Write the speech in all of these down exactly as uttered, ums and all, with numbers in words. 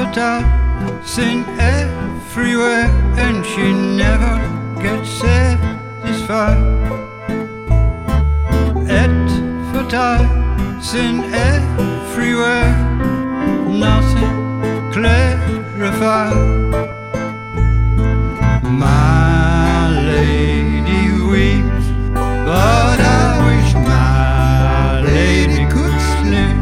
advertising everywhere, and she never gets satisfied. Advertising everywhere, nothing clarified. My lady weeps, but I wish my lady could sleep.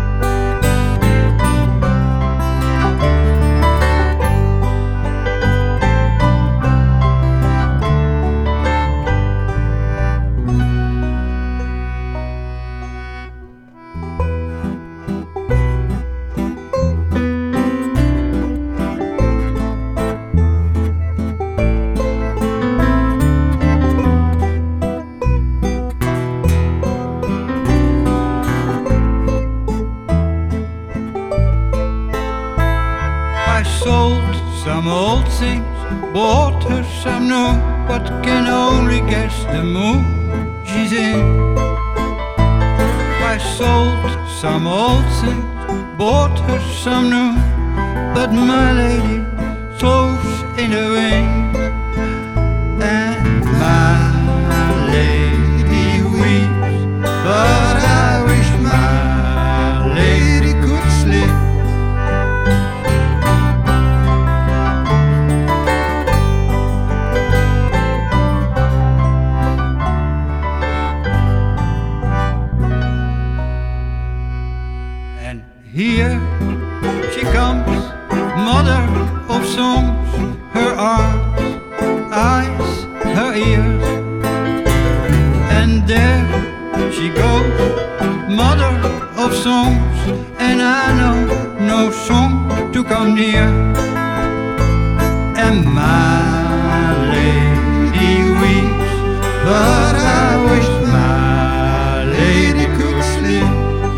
I sold some old things, bought her some new, but can only guess the mood she's in. I sold some old things, bought her some new, but my lady flows in the wind. And my lady weeps, but I wish my lady could sleep. And here she comes, mother of songs, her arms, eyes, her ears. And there she goes, mother of songs, and I know no song to come near. And my lady weeps, but I wish my lady could sleep.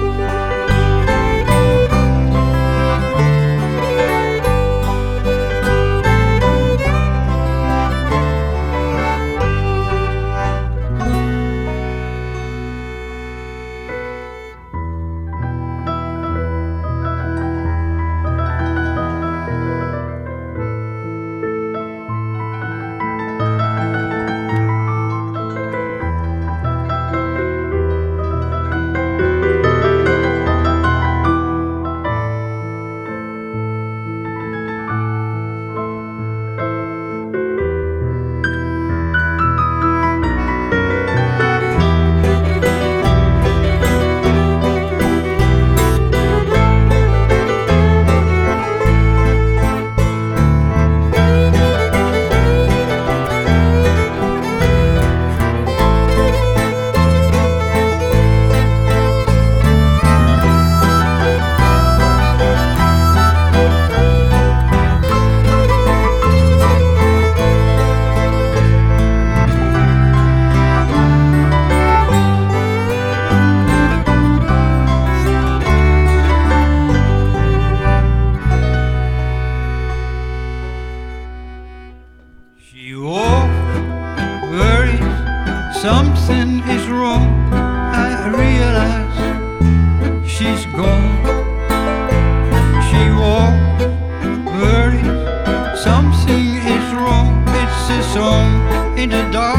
She walks, worries, something is wrong. I realize she's gone. She walks, worries, something is wrong. It's a song in the dark.